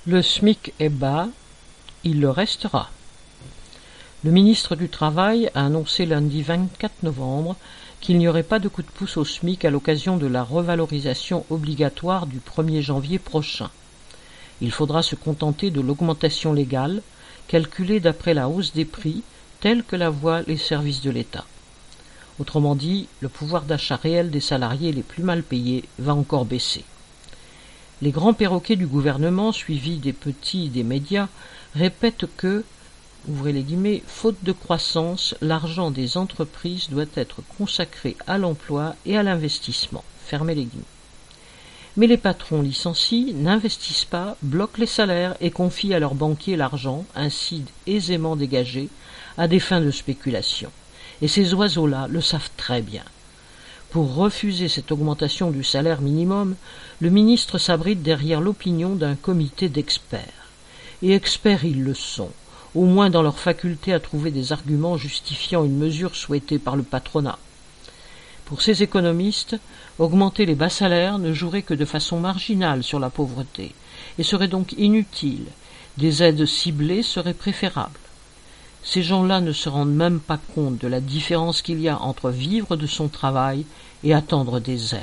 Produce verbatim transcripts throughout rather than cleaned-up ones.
Le SMIC est bas, il le restera. Le ministre du Travail a annoncé lundi vingt-quatre novembre qu'il n'y aurait pas de coup de pouce au SMIC à l'occasion de la revalorisation obligatoire du premier janvier prochain. Il faudra se contenter de l'augmentation légale, calculée d'après la hausse des prix, telle que la voient les services de l'État. Autrement dit, le pouvoir d'achat réel des salariés les plus mal payés va encore baisser. Les grands perroquets du gouvernement, suivis des petits des médias, répètent que, ouvrez les guillemets, faute de croissance, l'argent des entreprises doit être consacré à l'emploi et à l'investissement. Fermez les guillemets. Mais les patrons licencient, n'investissent pas, bloquent les salaires et confient à leurs banquiers l'argent, ainsi aisément dégagé, à des fins de spéculation. Et ces oiseaux-là le savent très bien. Pour refuser cette augmentation du salaire minimum, le ministre s'abrite derrière l'opinion d'un comité d'experts. Et experts ils le sont, au moins dans leur faculté à trouver des arguments justifiant une mesure souhaitée par le patronat. Pour ces économistes, augmenter les bas salaires ne jouerait que de façon marginale sur la pauvreté, et serait donc inutile. Des aides ciblées seraient préférables. Ces gens-là ne se rendent même pas compte de la différence qu'il y a entre vivre de son travail et attendre des aides.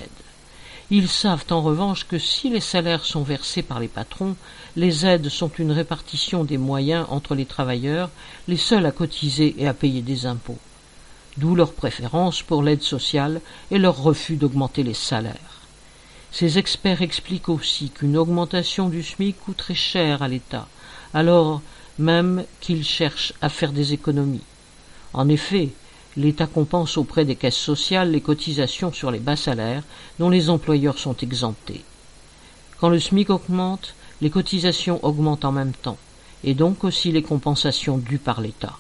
Ils savent en revanche que si les salaires sont versés par les patrons, les aides sont une répartition des moyens entre les travailleurs, les seuls à cotiser et à payer des impôts. D'où leur préférence pour l'aide sociale et leur refus d'augmenter les salaires. Ces experts expliquent aussi qu'une augmentation du SMIC coûterait cher à l'État, alors même qu'il cherche à faire des économies. En effet, l'État compense auprès des caisses sociales les cotisations sur les bas salaires dont les employeurs sont exemptés. Quand le SMIC augmente, les cotisations augmentent en même temps, et donc aussi les compensations dues par l'État.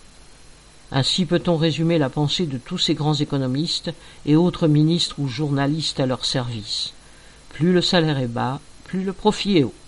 Ainsi peut-on résumer la pensée de tous ces grands économistes et autres ministres ou journalistes à leur service. Plus le salaire est bas, plus le profit est haut.